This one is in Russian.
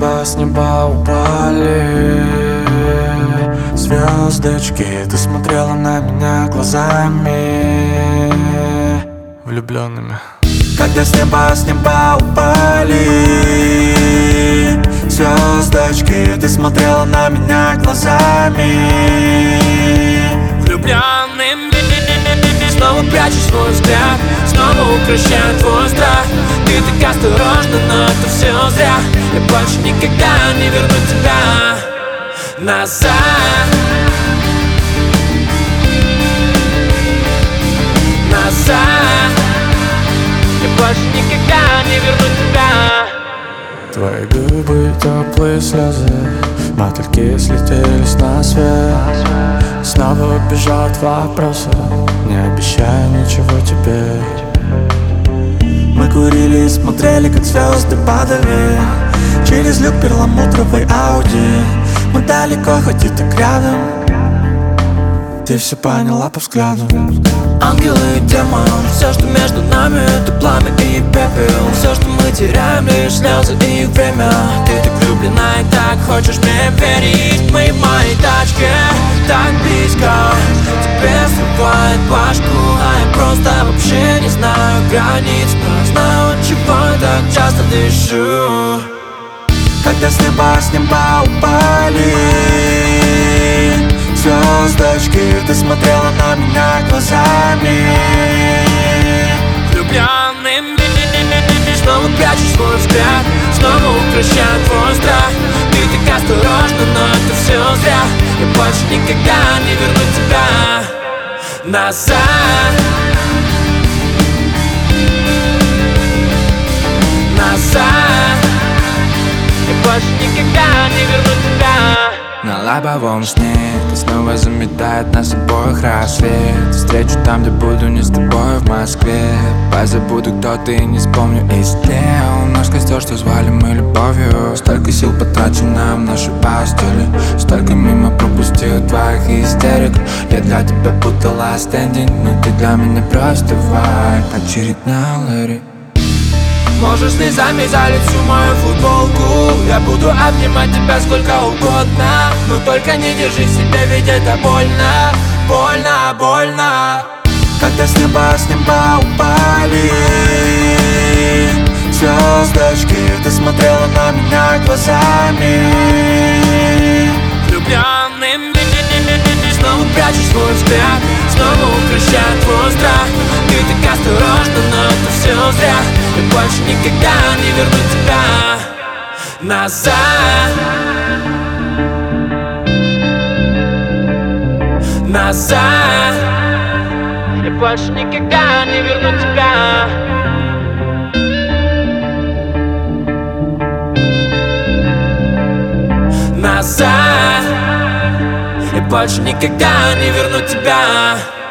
с неба упали звездочки. Ты смотрела на меня глазами влюбленными. Когда с неба упали звездочки, ты смотрела на меня глазами влюбленными. Снова прячешь свой взгляд, снова укращает твой страх. Ты так осторожна, но это все зря. Я больше никогда не верну тебя назад. Назад. Я больше никогда не верну тебя. Твои губы, теплые слезы, мотыльки слетелись на свет. Снова бежат вопросы, не обещаю ничего тебе. Мы курили и смотрели, как звезды падали через люк перламутровой Ауди. Мы далеко, хоть и так рядом. Ты все поняла по взгляду. Ангелы и демон, все, что между нами, это пламя и пепел. Все, что мы теряем, лишь слезы и время. Ты так влюблена и так хочешь мне верить. Мы в моей тачке, так близко. Тебе срывает башку, а я просто вообще не знаю границ. Но знаю, от чего я так часто дышу. Когда с неба упали звездочки, ты смотрела на меня глазами влюбленными. Снова прячешь свой взгляд, снова укращает твой страх. Ты так осторожна, но это все зря. Я больше никогда не верну тебя назад. Назад. Я больше никогда не верну тебя. На лобовом сне ты снова заметает нас обоих рассвет. Встречу там, где буду не с тобой в Москве. Позабуду, кто ты, не вспомню истлел наш костер, что звали мы любовью. Столько сил потрачено в нашей постели, столько мимо пропустил твоих истерик. Я для тебя будто last ending, но ты для меня просто вайб. Очередная Лэри. Можешь слезами залить всю мою футболку. Я буду обнимать тебя сколько угодно, но только не держи себя, ведь это больно. Больно, больно. Когда с неба упали звездочки, ты смотрела на меня глазами влюбленными. Снова прячешь свой взгляд, снова укращает твой страх. Ты так осторожна, но это все зря. Я больше никогда не верну тебя назад. Назад. Я больше никогда не верну тебя. Назад. Я больше никогда не верну тебя.